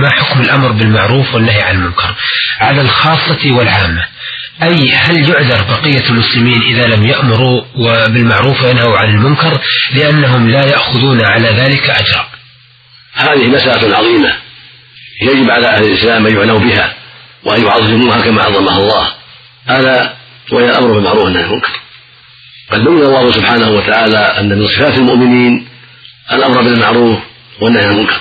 ما حكم الأمر بالمعروف والنهي عن المنكر على الخاصة والعامة؟ أي هل يعذر بقية المسلمين إذا لم يأمروا بالمعروف وينهوا عن المنكر لأنهم لا يأخذون على ذلك أجرا؟ هذه مسألة عظيمة يجب على أهل الإسلام أن يعنوا بها وأن يعظموها كما عظمها الله، ألا وهي الأمر بالمعروف والنهي عن المنكر. قد بين الله سبحانه وتعالى أن من صفات المؤمنين الأمر بالمعروف والنهي عن المنكر،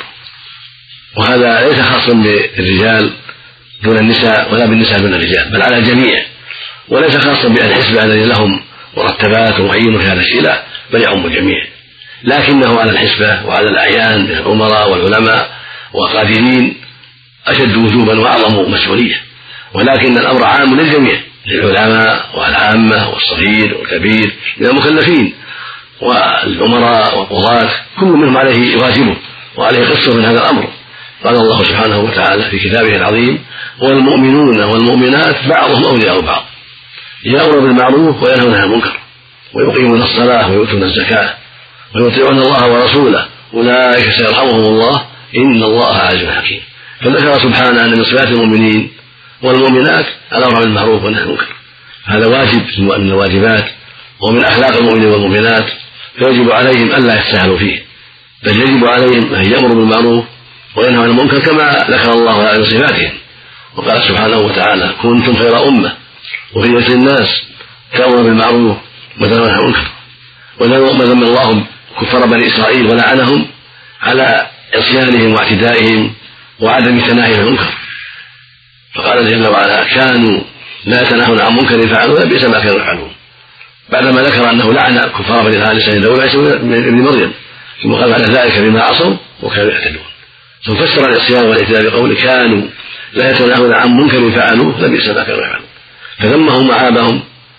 وهذا ليس خاصا بالرجال دون النساء ولا بالنساء دون الرجال، بل على الجميع، وليس خاصا بأهل الحزب الذين لهم مرتبات ومعين في هذا الشيء، لا، بل يعم الجميع، لكنه على الحزبة وعلى الأعيان من الأمراء والعلماء والقادرين أشد وجوبا وأعظم مسؤولية، ولكن الأمر عام للجميع، للعلماء والعامة والصغير والكبير من المكلفين والأمراء والقضاة، كل منهم عليه واجبه وعليه قصة من هذا الأمر. قال الله سبحانه وتعالى في كتابه العظيم: والمؤمنون والمؤمنات بعضهم أولياء بعض يأمرون بالمعروف وينهون عن المنكر ويقيمون الصلاة ويؤتون الزكاة ويطيعون الله ورسوله أولئك سيرحمهم الله إن الله عزيز حكيم. فذكر سبحانه أن من صفات المؤمنين والمؤمنات الأمر بالمعروف والنهي عن المنكر، هذا واجب من الواجبات ومن أخلاق المؤمنين والمؤمنات، فيجب عليهم ألا يستهلوا فيه، بل يجب عليهم أن يأمروا بالمعروف وينهوا عن المنكر كما ذكر الله عن صفاتهم. وقال سبحانه وتعالى: كنتم خير أمة أخرجت للناس تأمرون بالمعروف وتنهون عن المنكر. وذم الله كفار بني إسرائيل ولعنهم على عصيانهم واعتدائهم وعدم تناهي عن المنكر، فقال جل وعلا: كانوا لا يتناهون عن منكر فعلوا لبئس ما كانوا يفعلون، بعدما ذكر أنه لعن كفار بني إسرائيل وعيسى ابن مريم، ثم قال بعد ذلك بما عصوا وكانوا يعتدون، ثم فسر العصيان والاعتداء بقوله: كانوا لا يتناهون عن منكر فعلوه لبئس ما كانوا يفعلون، فذمهم وعابهم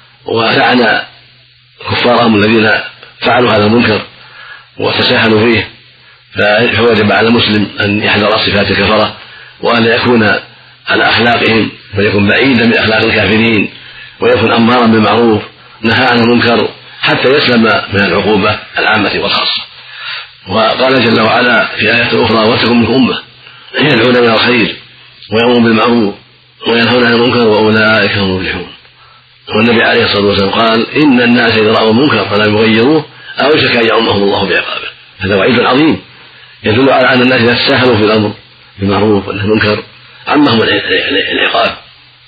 ولعن كفارهم الذين فعلوا هذا المنكر وتساهلوا فيه. فوجب على المسلم أن يحذر صفات الكفرة وأن يكون على أخلاقهم، ويكون بعيدا من أخلاق الكافرين، ويكون أمارا بالمعروف نهى عن المنكر حتى يسلم من العقوبة العامة والخاصة. وقال جل وعلا في آية أخرى: وتكن منكم أمة يدعون إلى الخير ويأمرون بالمعروف وينهون عن المنكر وأولئك هم المفلحون. والنبي عليه الصلاة والسلام قال: إن الناس إذا رأوا المنكر فلم يغيروه أوشك أن يعمهم الله بعقابه. هذا وعيد عظيم يدل على أن الناس إذا تساهلوا في الأمر بالمعروف والنهي عن المنكر عمهم العقاب،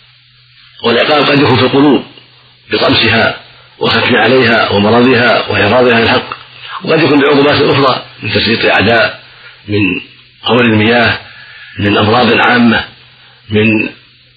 والعقاب قد يكون في القلوب بطمسها وختم عليها ومرضها وإعراضها عن الحق، وقد يكون بعقوبات أخرى من تسليط أعداء، من هول المياه، من أمراض عامة، من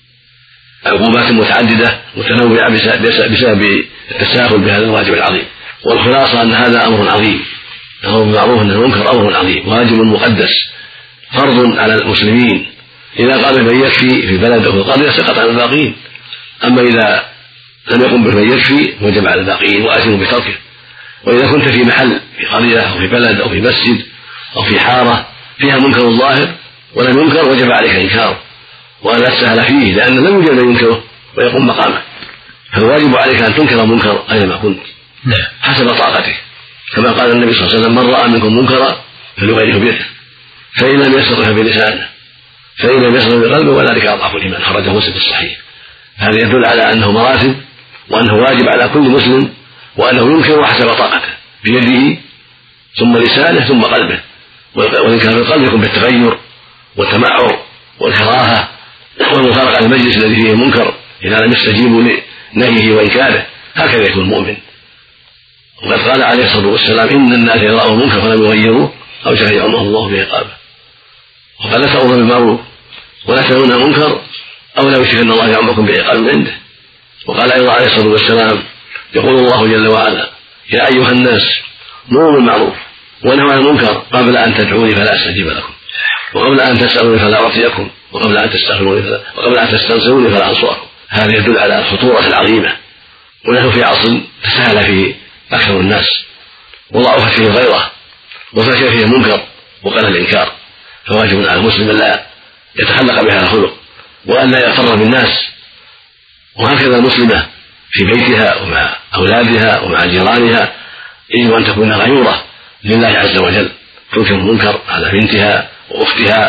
عقوبات متعددة متنوعة بسبب التساهل بهذا الواجب العظيم. والخلاصة أن هذا أمر عظيم، الأمر بالمعروف والنهي عن المنكر أمر عظيم واجب مقدس فرض على المسلمين، إذا قام من يكفي في بلد أو في القرية سقط عن الباقين، أما إذا لم يقم به يكفي وجب على الباقين وآثموا بتركه. وإذا كنت في محل في قرية أو في بلد أو في مسجد أو في حارة فيها منكر ظاهر ولم ينكر وجب عليك إنكاره ولا تسهل فيه، لأن لم يوجد من ينكره ويقوم مقامه، فالواجب عليك أن تنكر المنكر أينما كنت حسب طاقتك، كما قال النبي صلى الله عليه وسلم: من رأى منكم منكرا فليغيره بيده، فإن لم يستطع بلسانه، فإن لم يستطع بقلبه وذلك أضعف الإيمان. خرجه مسلم في الصحيح. هذا يدل على أنه مراتب، وأنه واجب على كل مسلم، وأنه ينكر حسب طاقته بيده ثم لسانه ثم قلبه. والإنكار بالقلب يكون بالتغير والتمعر والكراهة والمفارقة المجلس الذي فيه المنكر إذا لم يستجيبوا لنهيه وإنكاره، هكذا يكون المؤمن. وقد قال عليه الصلاة والسلام: إن الناس إذا رأوا المنكر فلم يغيروه أوشك أن يعمهم الله بعقابه. وقال: لا تأمروا بالمعروف ولا تنهون عن المنكر أو لا يوشك أن الله يعمكم بعقاب من عنده. وقال أيضا عليه الصلاة والسلام: يقول الله جل وعلا: يا أيها الناس مروا بالمعروف ونهوا عن المنكر قبل أن تدعوني فلا أستجيب لكم، وقبل أن تسألوني فلا أعطيكم، وقبل أن تستنصروني فلا أنصركم. هذا يدل على الخطورة العظيمة، ونحن في عصر تساهل فيه أكثر الناس وضعفت فيه الغيرة وفشل فيه المنكر وقل الإنكار، فواجب على المسلم أن لا يتخلق بهذا الخلق وأن لا يغتر بالناس. وهكذا المسلمة في بيتها ومع أولادها ومع جيرانها يجب أن تكون غيورة لله عز وجل، تنكر المنكر على بنتها وأختها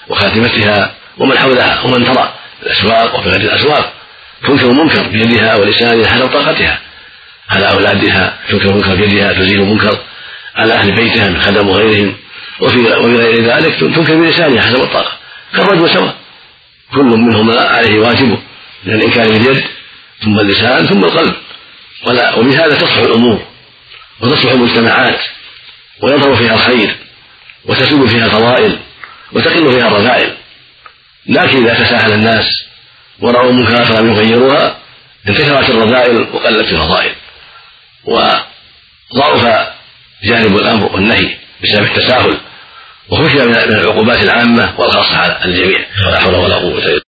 وخاتمتها ومن حولها ومن ترى الأسواق وفي غير الأسواق تنكر منكر بيدها ولسانها حسب طاقتها، على أولادها تنكر منكر بيدها تزيل منكر، على أهل بيتها من خدم وغيرهم، وفي غير ذلك تنكر بلسانها حسب الطاقة كالرجل سواء، كل منهما عليه واجبه من الإنكار باليد ثم اللسان ثم القلب، وبهذا تصلح الأمور وتصلح المجتمعات ويظهر فيها الخير وتسود فيها الفضائل وتقل فيها الرذائل. لكن إذا تساهل الناس ورأوا منكرات فلم يغيروها انتشرت الرذائل وقلت الفضائل وضعف جانب الأمر والنهي بسبب التساهل، وخشي من العقوبات العامة والخاصة على الجميع. ولا حول ولا قوة إلا بالله.